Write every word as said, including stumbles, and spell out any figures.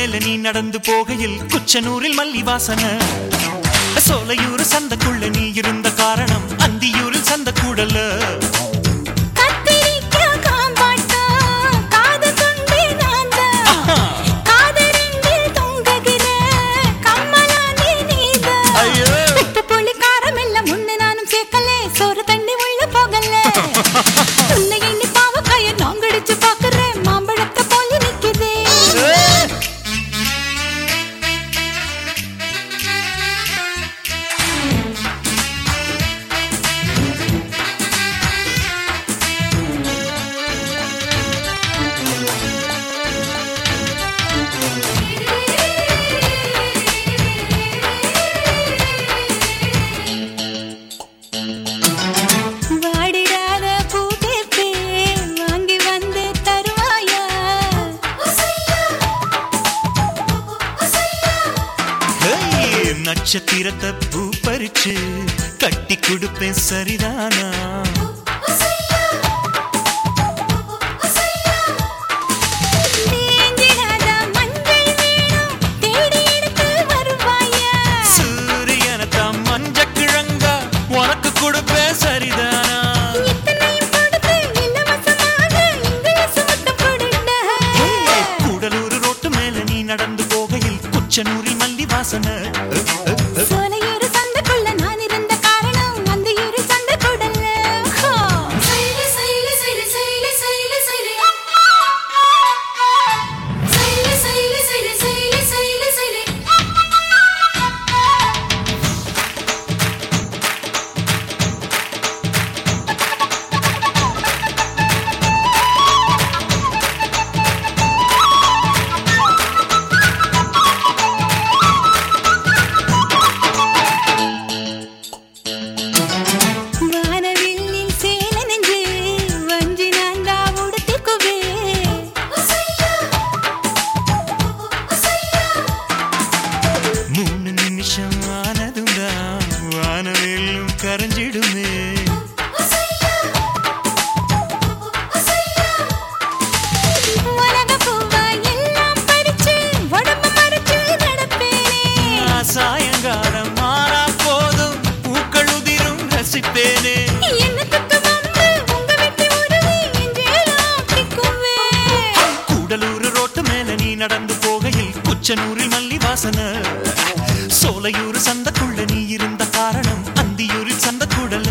மேல நீ நடந்து போகையில் குச்சனூரில் மல்லி வாசனை. சோலையூர் சந்தக்குள்ள நீ இருந்த காரணம் அந்தியூரில் சந்த கூடல. நட்சத்திரத்தை பூ பறிச்சு கட்டி கொடுப்பேன் சரிதானா? சூரியனத்தான் மஞ்ச கிழங்கா உனக்கு கொடுப்பேன் சரிதானா? கூடலூர் ரோட்டு மேல நீ நடந்து போகையில் குச்சனூரில் மல்லி வாசனை. சோலையூர் சந்தக்குள்ள நான் இருந்த காரணம் அந்தியூர் சந்த கூடல. சைல சைல சைல சைல சைல சைல சைல சைல சைல சைல சைல சைல கரஞ்சிடுமே. சாயங்காலம் மாறா போதும் பூக்கள் உதிரும் ரசிப்பேனே. கூடலூர் ரோட்டு மேல நீ நடந்து போகையில் குச்சனூரில் மல்லி வாசனை. சோலையூர் சந்தக்குள்ள நீ இருந்த காரணம் அந்தியூரில் சந்த கூடல.